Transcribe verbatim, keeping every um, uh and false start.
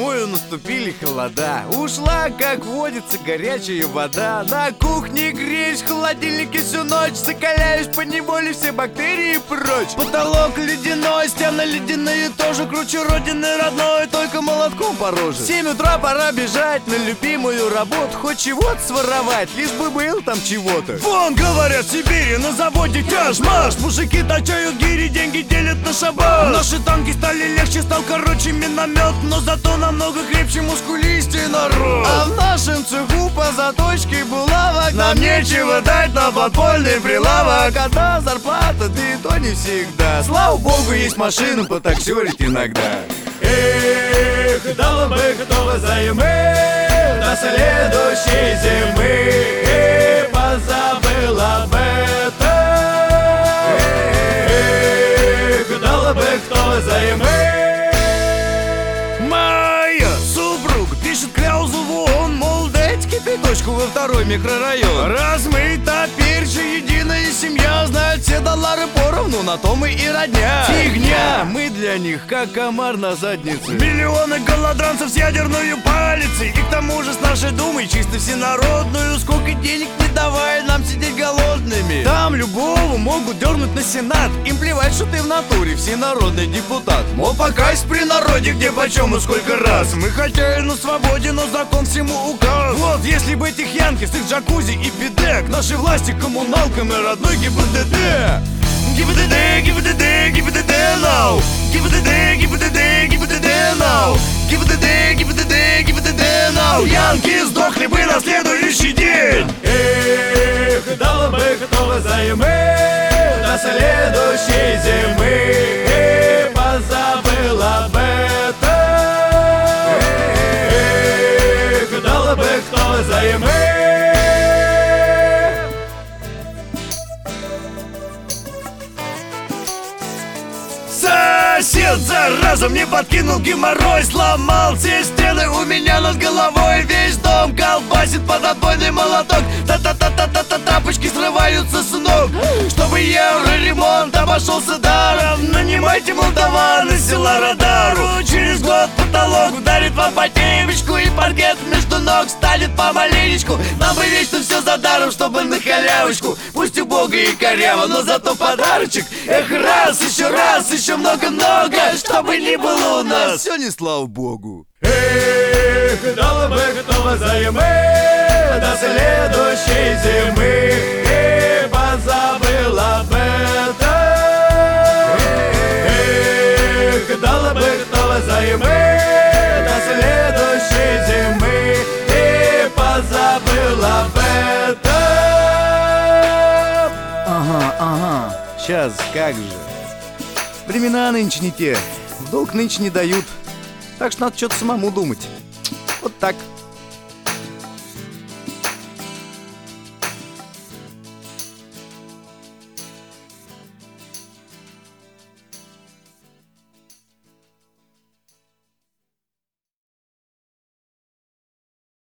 зимою наступили холода. Ушла, как водится, горячая вода. На кухне греюсь, в холодильнике всю ночь. Закаляюсь поневоле, все бактерии прочь. Потолок ледяной, стены ледяные тоже. Круче родины родной, только молотком по роже. В семь утра пора бежать на любимую работу. Хоть чего-то своровать, лишь бы был там чего-то. Вон, говорят, в Сибири на заводе тяж-маш. Мужики точают гири, деньги делят на шабаш. Наши танки стали легче, стал короче миномет. Но зато намного крепче, мускулистее народ. А в нашем цеху по заточке булавок нам нечего дать на подпольный прилавок. Одна зарплата, да и то не всегда. Слава богу, есть машина потаксерить иногда. Эх, дала бы кто взаймы до следующей зимы. Эх, позабыл об этом. Эх, дала бы кто взаймы. Моя супруга пишет кляузу в ООН, мол, дайте кипяточку во второй микрорайон. Раз мы теперь же единая семья, знают все доллары поровну, на то мы и родня. Фигня, мы для них как комар на заднице. Миллионы голодранцев с ядерной палицей. И к тому же с нашей думой чисто всенародную. Сколько денег не давай нам сидеть голодными. Там любого могут дернуть на сенат. Им плевать, что ты в натуре всенародный депутат. Мол, покайся при народе, где почем и сколько раз. Мы хотя и на свободе, но закон всему указ. Вот, если бы этих янки с их джакузи и биде к нашей власти коммуналкам и родной ГИБДД. ГИБДД, ГИБДД, ГИБДД now. ГИБДД, ГИБДД, ГИБДД now. ГИБДД, ГИБДД, ГИБДД now. Янки сдохли бы на следующий день. Эх, дала бы кто взаймы до следующей зимы. Эх, позабыл об этом. Эх, дала бы кто взаймы. Сосед, зараза, мне подкинул геморрой. Сломал все стены у меня над головой. Весь дом колбасит под отбойный молоток. Та-та-та-та-та-та, тапочки срываются с ног. Чтобы евроремонт обошелся даром, нанимайте молдаван из села Радару. Через год потолок ударит вам по темечку, и паркет между ног станет помаленечку. Нам бы вечно все за даром, чтобы на халявочку. Пусть убого и коряво, но зато подарочек. Эх, раз, еще раз, еще много-много, чтобы не было у нас все не слава богу. Эх, дала бы кто взаймы до следующей зимы. Эх, позабыл об этом. Эх, дала бы кто взаймы до следующей зимы. Эх, позабыл об этом. Ага, ага, сейчас как же. Времена нынче не те, в долг нынче не дают. Так что надо что-то самому думать. Вот так.